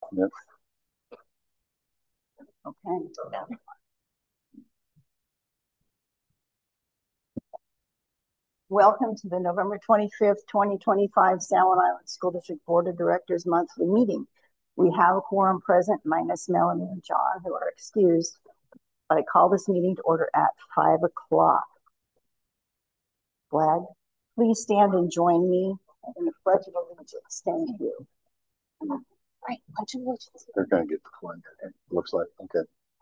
Yep. Okay. Welcome to the November 25th, 2025 Salmon Island School District Board of Directors monthly meeting. We have a quorum present minus Melanie and John, who are excused. I call this meeting to order at 5 o'clock. Flag, please stand and join me in the Pledge of Allegiance. Thank you. All right, Pledge of Allegiance. They're going to get the flag. It looks like. Okay.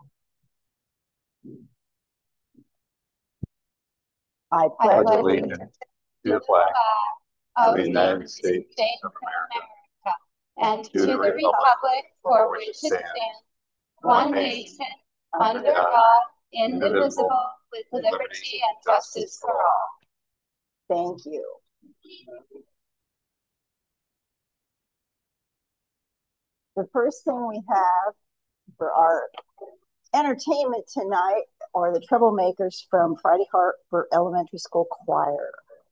I Pledge pledge allegiance to the flag of the United States of America and to the republic for which it stands, one nation, under God, indivisible, with liberty and justice for all. Thank you. The first thing we have for our entertainment tonight are the Troublemakers from Friday Harbor Elementary School Choir.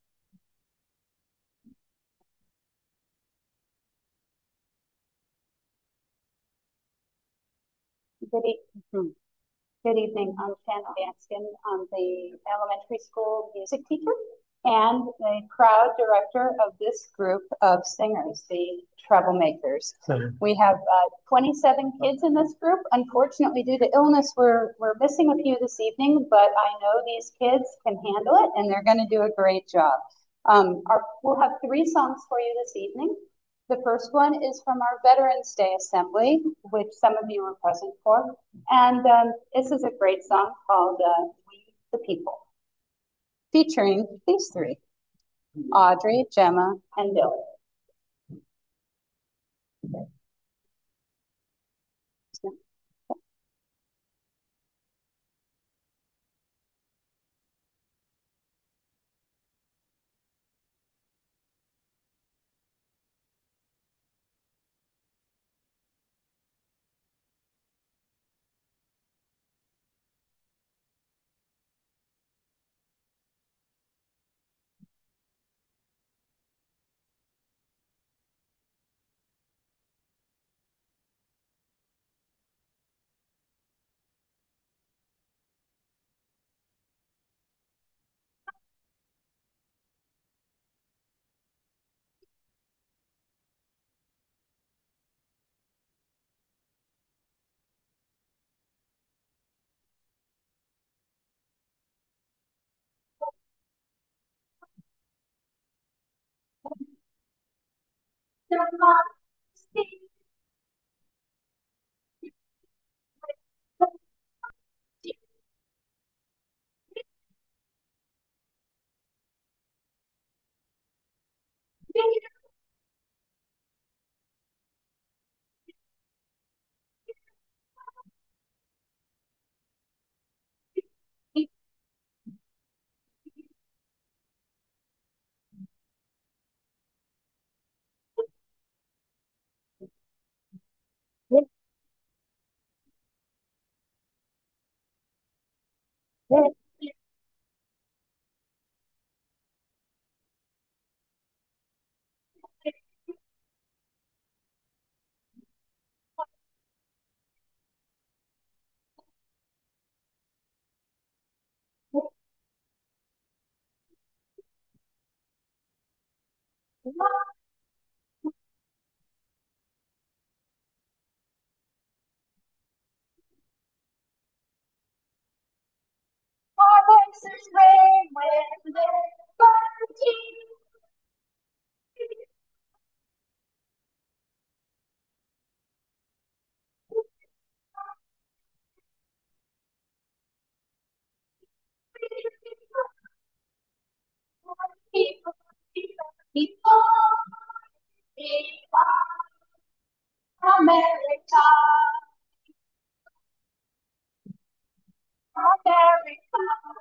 Good evening. I'm Shannon Danskin. I'm the elementary school music teacher and the proud director of this group of singers, the Troublemakers. We have 27 kids in this group. Unfortunately, due to illness, we're missing a few this evening, but I know these kids can handle it and they're going to do a great job. We'll have 3 songs for you this evening. The first one is from our Veterans Day Assembly, which some of you were present for. And this is a great song called We the People, featuring these 3, Audrey, Gemma, and Billy. America, America,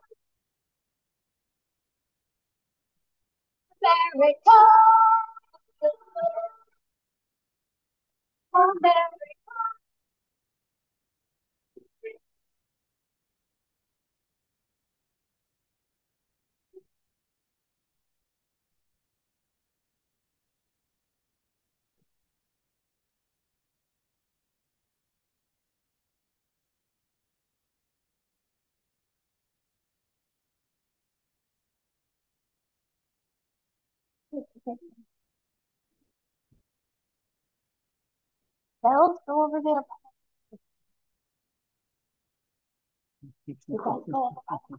America, America. Bells, go over there. You guys go over there.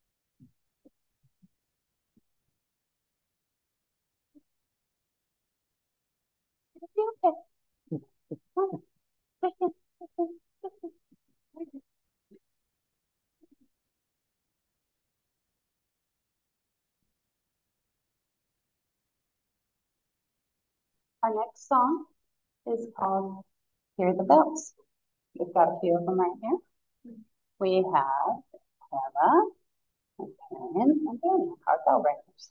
Our next song is called Hear the Bells. We've got a few of them right here. We have Emma and Karen and Daniel, our bell ringers.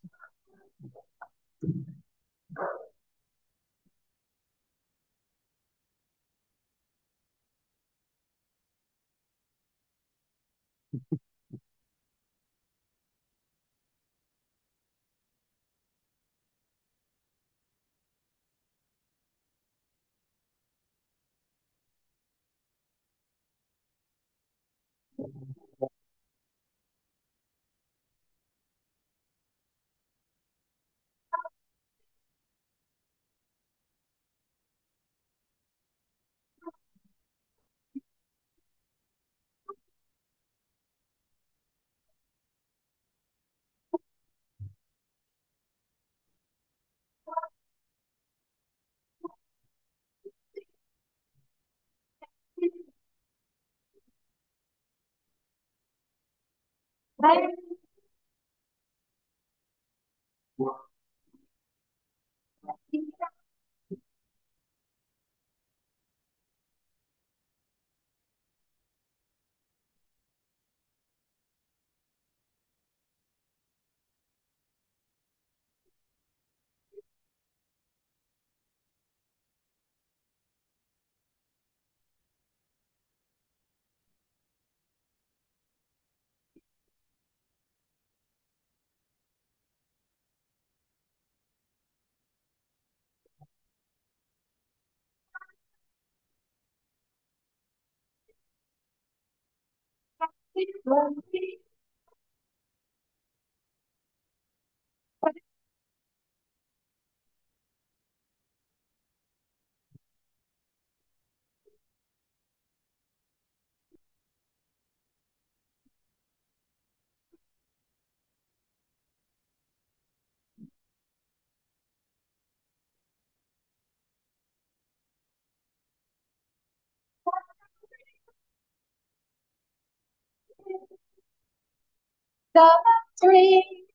The three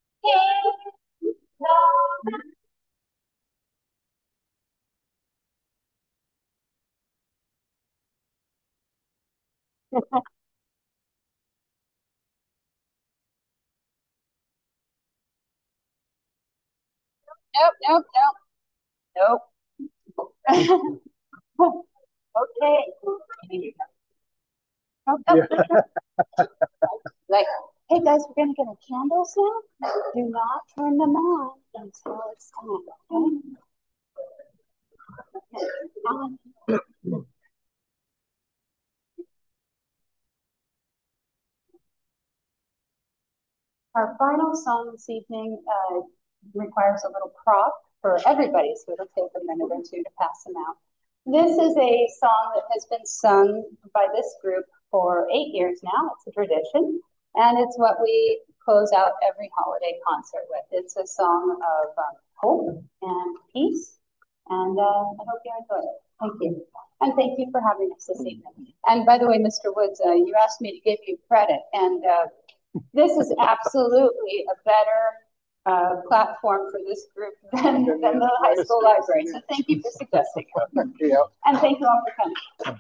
kings of Nope, nope, nope, nope. Okay. Oh, like, hey guys, we're gonna get our candles now. Do not turn them on until it's time, okay? Our final song this evening requires a little prop for everybody, so it'll take a minute or two to pass them out. This is a song that has been sung by this group for 8 years now. It's a tradition, and it's what we close out every holiday concert with. It's a song of hope and peace, and I hope you enjoy it. Thank you. And thank you for having us this evening. And by the way, Mr. Woods, you asked me to give you credit, and this is absolutely a better platform for this group than the high school library. So thank you for suggesting it. And thank you all for coming.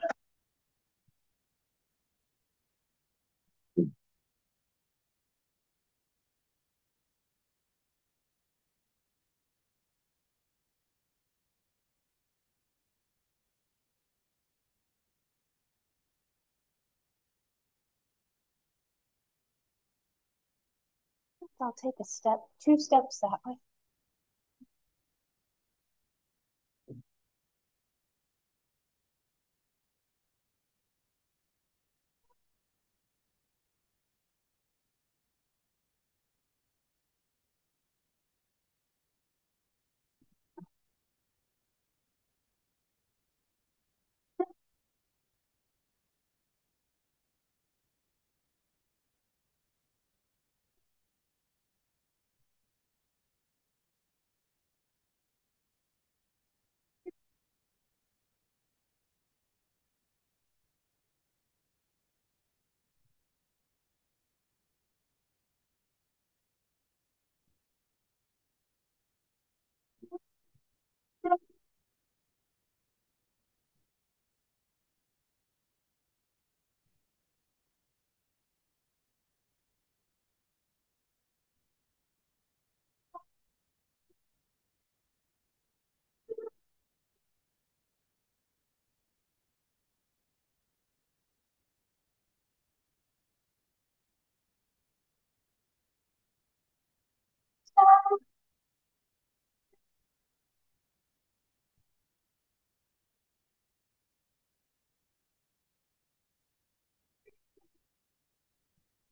I'll take a step, 2 steps that way.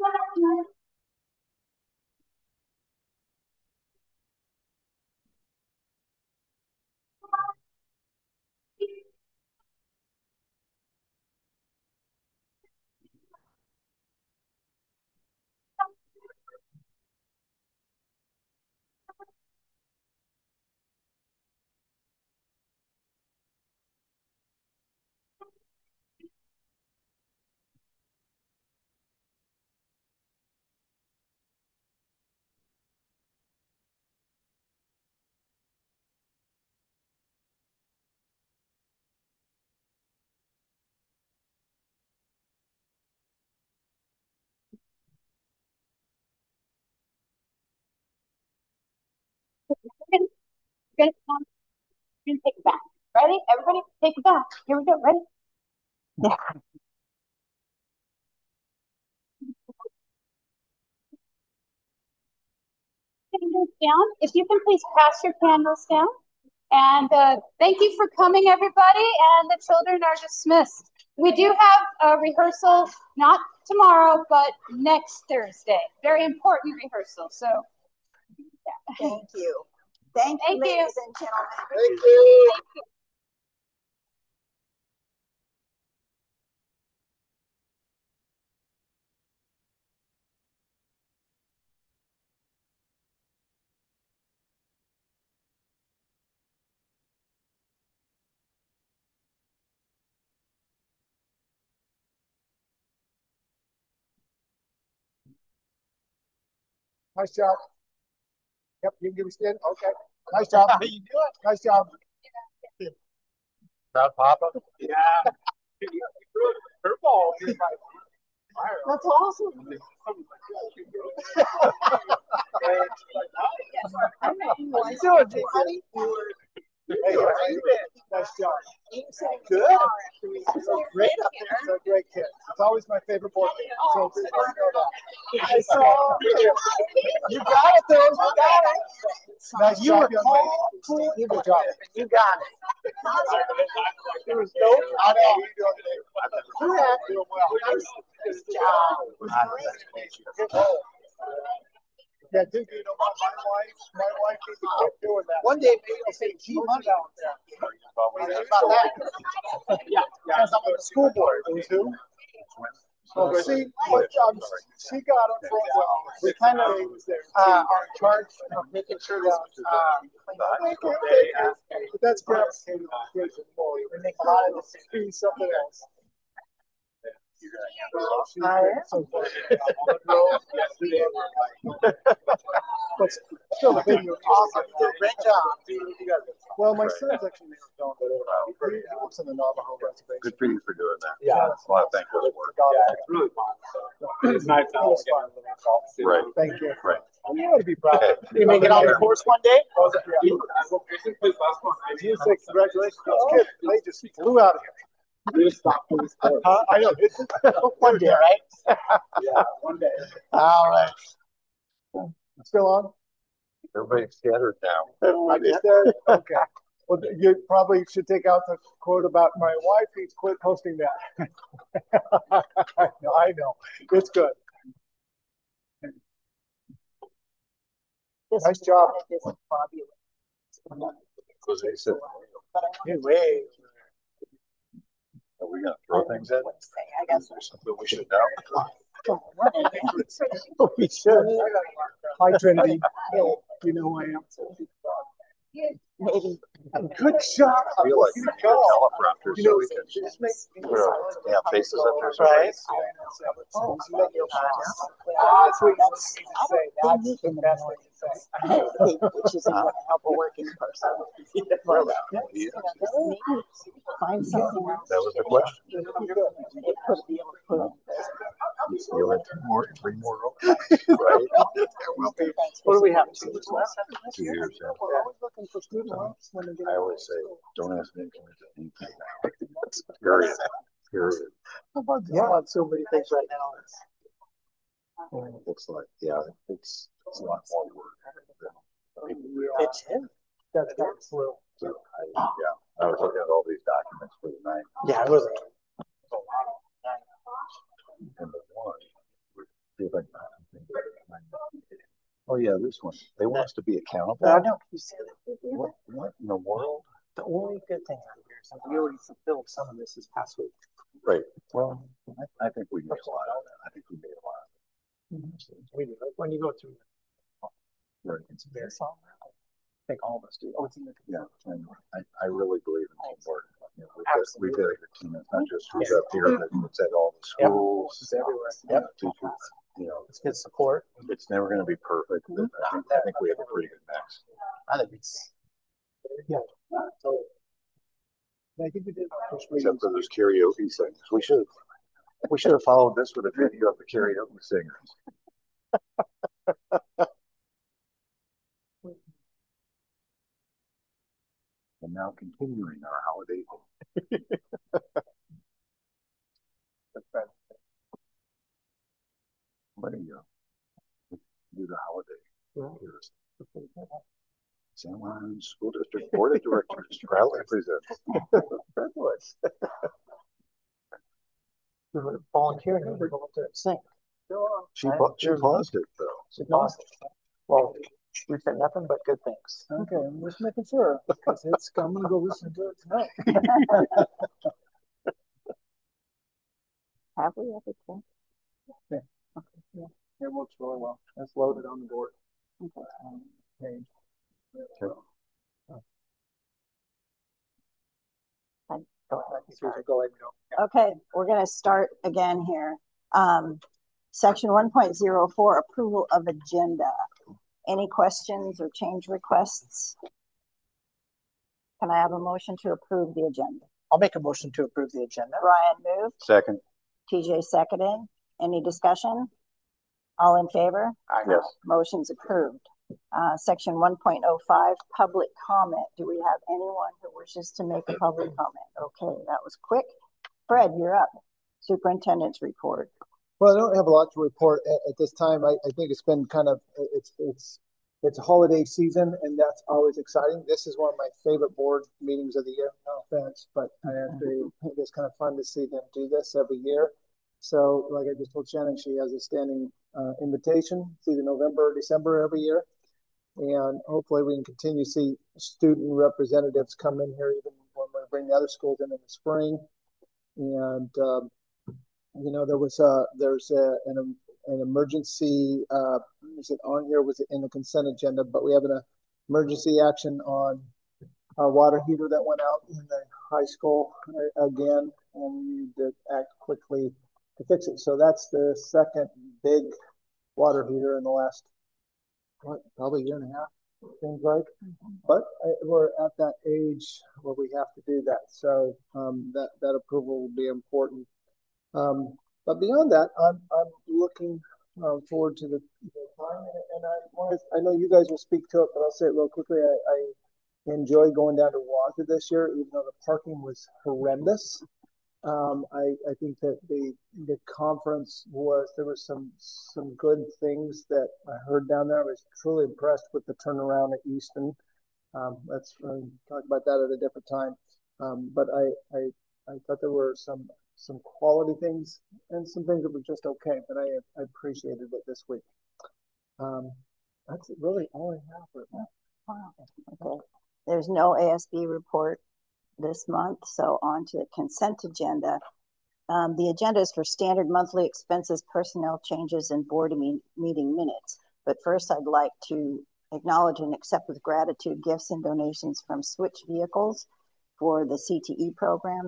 We're gonna take it back. Ready? Everybody, take it back. Here we go. Ready? Yeah. Candles down. If you can please pass your candles down. And thank you for coming, everybody. And the children are dismissed. We do have a rehearsal, not tomorrow, but next Thursday. Very important rehearsal. So, yeah. Thank you. Thank you, ladies and gentlemen. Thank you. Thank you. Nice job. Yep, you can give me stand. Okay. Nice job. How you doing? Nice job. Proud Papa? Yeah. Curveball. That's awesome. What you doing, honey? Hey, how you been? Nice job. Good. So great up there. So great kids. It's always my favorite board game. So you got it, though. You got it. Nice you job, were cool. Good job. You got it. There was no. I know. You're doing well. Nice job. Yeah, dude, you know what? My wife needs to quit doing that. One day, maybe I'll say G money out there. About that. Yeah, because I'm on the school board. Who's who? Oh, see, but, she got it for a while. We kind of are in charge of making sure that but that's great. We make a lot of this something else. But still, awesome. Great job. Well, my son's actually he works in the Navajo reservation. Good for you for doing that. Yeah, well, thank you. Yeah, it's really fun. It's nice. Right. Thank you. Right. You ought to be proud. You make it on the course one day? Congratulations. Those kids, they just flew out of here. I know. One day, right? Yeah, one day. All right. Still on? Everybody's scattered now. I just said, okay. Well, you probably should take out the quote about my wife. He's quit posting that. I know. It's good. Nice job. Anyway. Are we going to throw things at? I guess there's something we should know. We should. Hi, Trinity. You know who I am. Maybe a good shot. I feel like teleprompter, so we can put our faces up there. So right. That's what you need to say. That's the best thing to say. Which is going to help a working person. Find something else. That was the question. You'll have three more right? There will be. What do we have? 2 years left? 2 years. Yeah. I always say, don't ask me anything now. Period. How about so many things right now? It's like, yeah, it's a lot more work. It's him. That's true. So I was looking at all these documents for the night. Yeah, it was. And the one, see if I yeah, this one. They want us to be accountable. I know. You see that? What in the world? The only good thing out here is that we already fulfilled some of this past week. Right. Well, I think we made a lot of that. I think we made a lot. We do. Like when you go through, Right. it's very solid. I think all of us do. Oh, it's in the Yeah, and I really believe in teamwork. You know, we've got a good team. It's not just who's up here, but it's at all the schools. It's everywhere. Yep. Teachers, you know, It's good support. it's never going to be perfect, but I think we have a pretty good mix. I think it's so. I think we did our first reading. Except for those karaoke things. We should have followed this with a video of the karaoke singers. And now continuing our holiday. What do you do the holiday? Here's San Juan School District Board of Directors proudly presents Redwoods. We were volunteering and we go up there and sing. She paused it though. She paused it. Well, we said nothing but good things. Okay, I'm just making sure because I'm gonna go listen to it tonight. Have we ever tried? Yeah. Okay. Yeah. It works really well. It's loaded on the board. Okay. Page. Okay. Go ahead. Okay, we're going to start again here. Section 1.04, approval of agenda. Any questions or change requests? Can I have a motion to approve the agenda? I'll make a motion to approve the agenda. Ryan moved. Second. TJ seconded. Any discussion? All in favor? Yes. Motion's approved. Section 1.05, public comment. Do we have anyone who wishes to make a public comment? Okay, that was quick. Fred, you're up. Superintendent's report. Well, I don't have a lot to report at this time. I think it's been kind of it's a holiday season, and that's always exciting. This is one of my favorite board meetings of the year. No offense, but it's kind of fun to see them do this every year. So, like I just told Shannon, she has a standing invitation. It's either November or December every year, and hopefully we can continue to see student representatives come in here even when we bring the other schools in the spring. And you know, there's an emergency. Is it on here? Was it in the consent agenda? But we have an emergency action on a water heater that went out in the high school again, and we need to act quickly to fix it. So that's the second big water heater in the last probably year and a half, seems like. But we're at that age where we have to do that. So that approval will be important. But beyond that, I'm looking forward to the time, and I know you guys will speak to it, but I'll say it real quickly. I enjoy going down to Wazoo this year, even though the parking was horrendous. I think that the conference there were some good things that I heard down there. I was truly impressed with the turnaround at Easton. Let's talk about that at a different time. But I thought there were some quality things and some things that were just okay, but I appreciated it this week. That's really all I have right now. Wow. Okay. There's no ASB report this month, so on to the consent agenda. The agenda is for standard monthly expenses, personnel changes, and board meeting minutes. But first, I'd like to acknowledge and accept with gratitude gifts and donations from Switch Vehicles for the CTE program,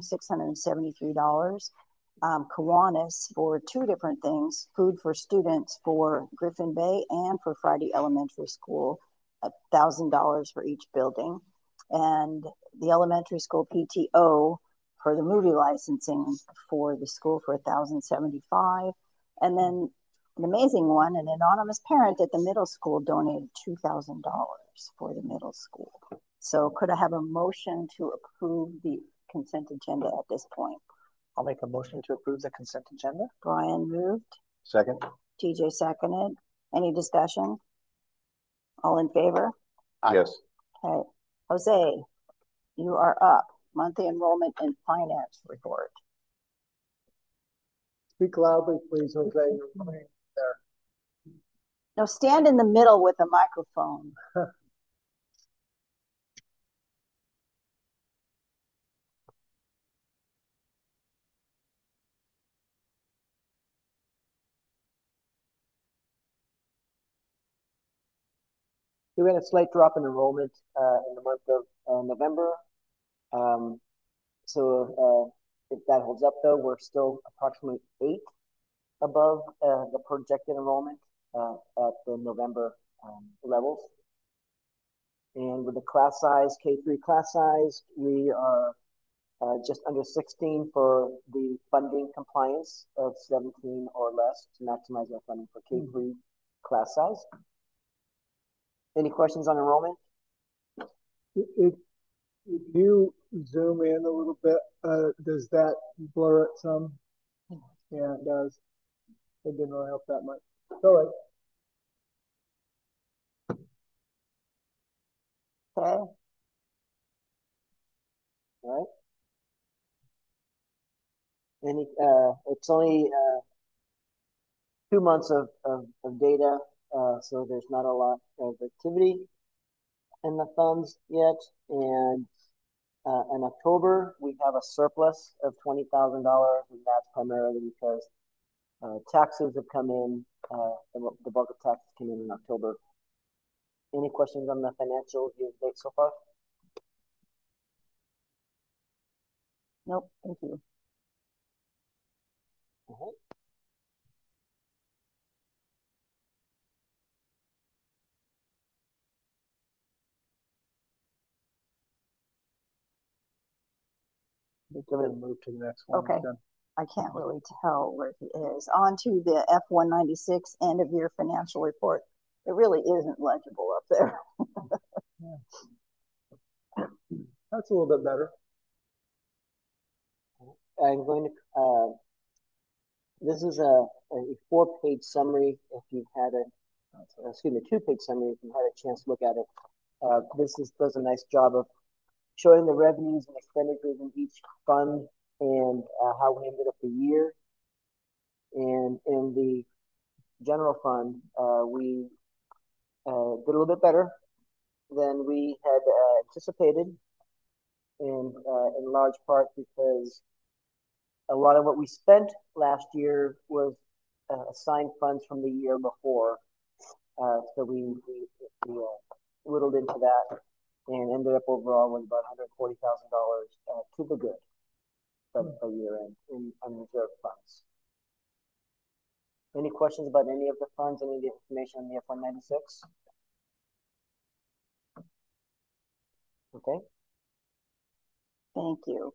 $673. Kiwanis for two different things, food for students for Griffin Bay and for Friday Elementary School, $1,000 for each building. And the elementary school PTO for the movie licensing for the school for $1,075. And then an amazing one, an anonymous parent at the middle school donated $2,000 for the middle school. So could I have a motion to approve the consent agenda at this point? I'll make a motion to approve the consent agenda. Brian moved. Second. TJ seconded. Any discussion? All in favor? Yes. Okay. Jose, you are up. Monthly enrollment and finance report. Speak loudly, please, Jose. You're coming there. No, stand in the middle with a microphone. We had a slight drop in enrollment in the month of November. So if that holds up, though, we're still approximately 8 above the projected enrollment at the November levels. And with the class size, K3 class size, we are just under 16 for the funding compliance of 17 or less to maximize our funding for K3 class size. Any questions on enrollment? If you zoom in a little bit, does that blur it some? Yeah, it does. It didn't really help that much. All right. Okay. All right. Any, it's only 2 months of data, so there's not a lot of activity in the funds yet. And in October, we have a surplus of $20,000, and that's primarily because taxes have come in, the bulk of taxes came in October. Any questions on the financial year to date so far? Nope, thank you. Go ahead and move to the next one. Okay. I can't really tell where he is. On to the F-196 end of year financial report. It really isn't legible up there. That's a little bit better. I'm going to, this is a 4-page summary if you've had a, excuse me, 2-page summary if you've had a chance to look at it. This does a nice job of showing the revenues and expenditures in each fund and how we ended up the year. And in the general fund, we did a little bit better than we had anticipated, and in large part because a lot of what we spent last year was assigned funds from the year before. So we whittled into that and ended up overall with about $140,000 to the good by year end in unreserved funds. Any questions about any of the funds, any of the information on the F-196? Okay. Thank you.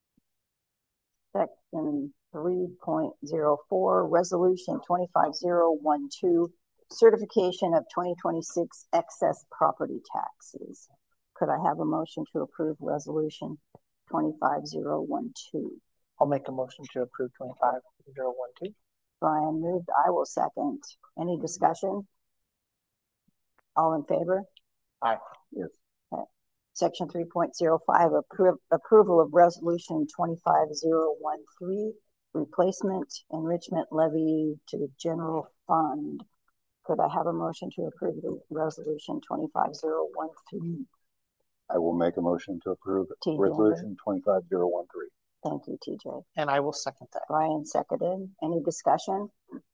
Section 3.04, Resolution 25012, certification of 2026 excess property taxes. Could I have a motion to approve Resolution 25012? I'll make a motion to approve 25012. Brian moved. I will second. Any discussion? All in favor? Aye. Yes. Okay. Section 3.05, approval of Resolution 25013, replacement enrichment levy to the general fund. Could I have a motion to approve the Resolution 25013? I will make a motion to approve TJ. Resolution 25013. Thank you, TJ. And I will second that. Brian seconded. Any discussion?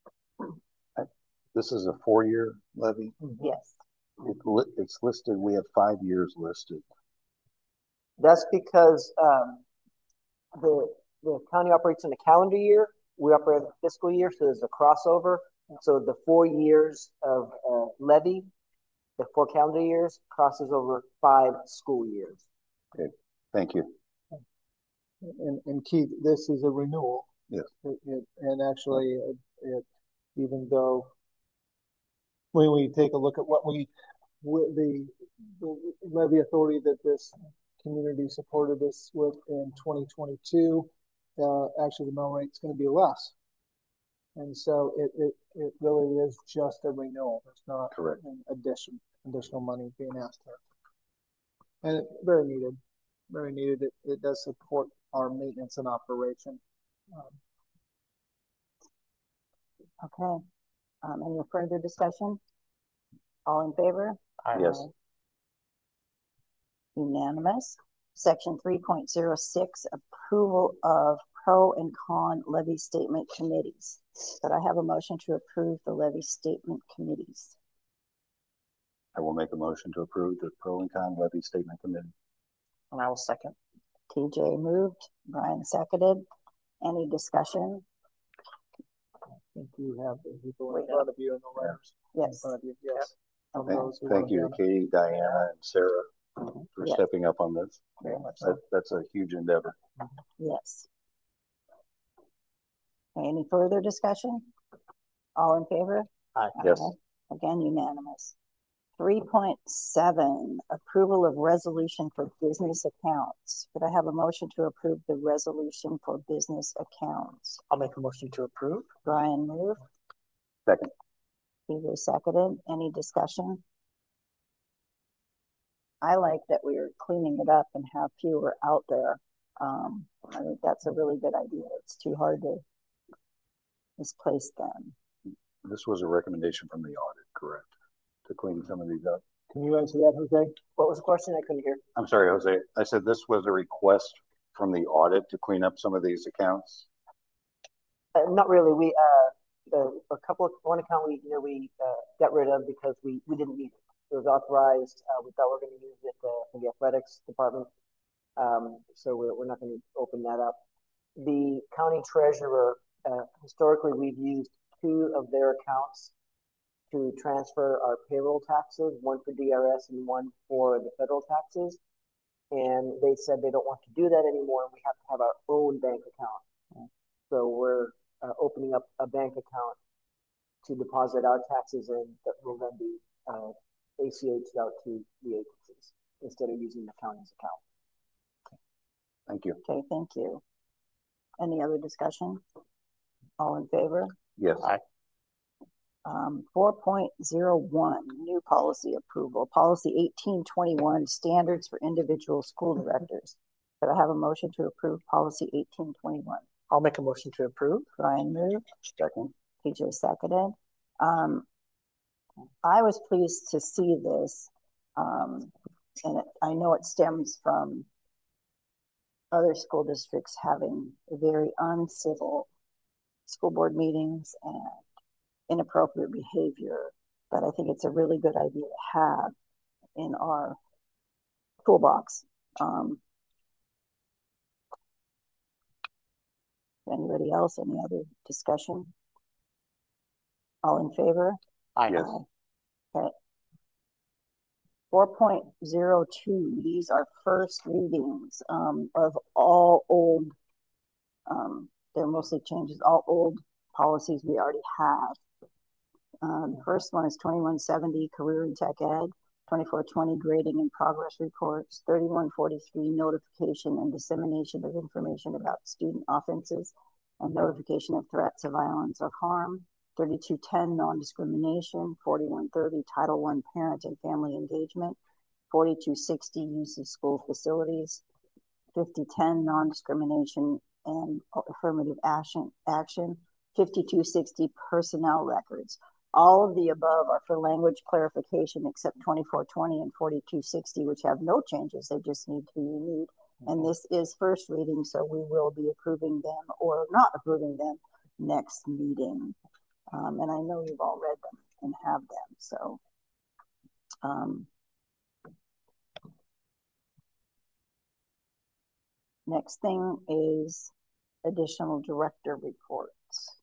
This is a 4-year levy. Yes. It's listed, we have 5 years listed. That's because the county operates in a calendar year. We operate in a fiscal year, so there's a crossover. So the 4 years of levy, the 4 calendar years, crosses over 5 school years. Okay, thank you. And Keith, this is a renewal. Yes. And actually, even though when we take a look at what the levy authority that this community supported us with in 2022, actually the mill rate is going to be less. And so it really is just a renewal. It's not Correct. An additional money being asked for. And it's very needed. Very needed. It does support our maintenance and operation. Okay. Any further discussion? All in favor? Aye. Yes. Unanimous. Section 3.06, approval of pro and con levy statement committees. Could I have a motion to approve the levy statement committees? I will make a motion to approve the pro and con levy statement committee. And I will second. TJ moved, Brian seconded. Any discussion? I think you have the people in front of you in the letters. In Yes. front of you, yes. From Okay. those who Thank want you to- to Katie, Diana, and Sarah for Yes. stepping up on this. Very much so. That's a huge endeavor. Yes. Any further discussion? All in favor? Aye. Yes. Again, unanimous. 3.7, approval of resolution for business accounts. Could I have a motion to approve the resolution for business accounts? I'll make a motion to approve. Brian moved, Second. TJ seconded. Any discussion? I like that we are cleaning it up and have fewer out there. I think that's a really good idea. It's too hard to misplace them. This was a recommendation from the audit, correct? To clean some of these up. Can you answer that, Jose? What was the question? I couldn't hear. I'm sorry, Jose. I said this was a request from the audit to clean up some of these accounts. Not really. We one account we got rid of because we didn't need it. It was authorized. We thought we were going to use it for the athletics department. So we're not going to open that up. The county treasurer, historically, we've used 2 of their accounts to transfer our payroll taxes, one for DRS and one for the federal taxes. And they said they don't want to do that anymore. We have to have our own bank account. So we're opening up a bank account to deposit our taxes in that will then be ACH'd out to the agencies instead of using the county's account. Thank you. Okay, thank you. Any other discussion? All in favor? Yes. Aye. 4.01, new policy approval. Policy 1821, standards for individual school directors. Could I have a motion to approve policy 1821? I'll make a motion to approve. Brian moved, Second. TJ seconded. I was pleased to see this, and I know it stems from other school districts having very uncivil school board meetings and inappropriate behavior, but I think it's a really good idea to have in our toolbox. Anybody else? Any other discussion? All in favor? Aye. Yes. Okay. 4.02, these are first readings of all old, they're mostly changes, all old policies we already have. First one is 2170, career and tech ed, 2420, grading and progress reports, 3143, notification and dissemination of information about student offenses and notification of threats of violence or harm, 3210, non-discrimination, 4130, Title I, parent and family engagement, 4260, use of school facilities, 5010, non-discrimination and affirmative action, 5260, personnel records. All of the above are for language clarification except 2420 and 4260, which have no changes. They just need to be renewed. And this is first reading, so we will be approving them or not approving them next meeting. And I know you've all read them and have them. So next thing is additional director reports.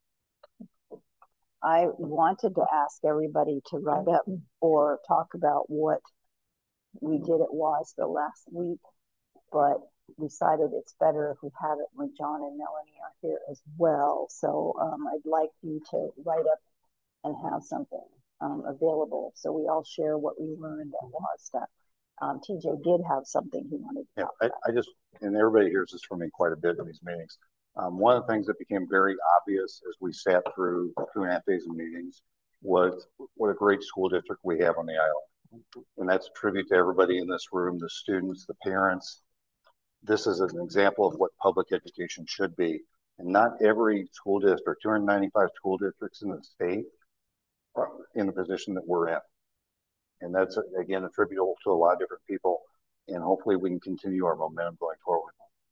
I wanted to ask everybody to write up or talk about what we did at WASDA last week, but decided it's better if we have it when John and Melanie are here as well. So I'd like you to write up and have something available so we all share what we learned at WASDA. TJ did have something he wanted to talk about. I just, and everybody hears this from me quite a bit in these meetings. One of the things that became very obvious as we sat through 2.5 days of meetings was what a great school district we have on the island. And that's a tribute to everybody in this room, the students, the parents. This is an example of what public education should be. And not every school district, 295 school districts in the state, are in the position that we're in. And that's, again, attributable to a lot of different people. And hopefully we can continue our momentum going forward.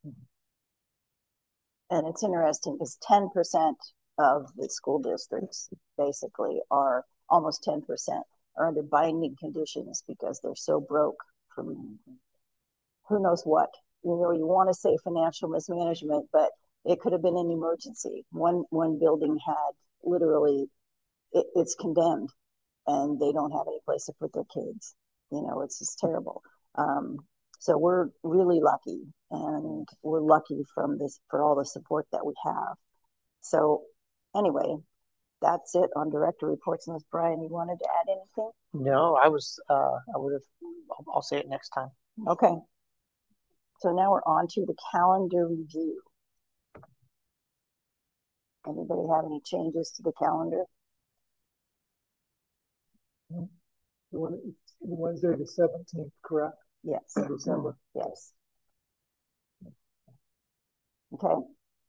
And it's interesting because 10% of the school districts basically are almost 10% are under binding conditions because they're so broke from who knows what. You know, you want to say financial mismanagement, but it could have been an emergency. One building had literally, it's condemned and they don't have any place to put their kids. You know, it's just terrible. So we're really lucky, and we're lucky from this for all the support that we have. So anyway, that's it on director reports. Unless Brian, you wanted to add anything? No, I would have, I'll say it next time. Okay. So now we're on to the calendar review. Anybody have any changes to the calendar? Wednesday the 17th, correct? Yes. December. Yes. Okay.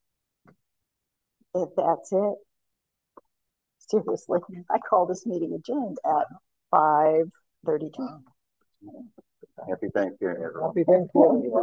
If that's it, seriously, I call this meeting adjourned at 5:32. Happy Thanksgiving, everyone. Happy Thanksgiving.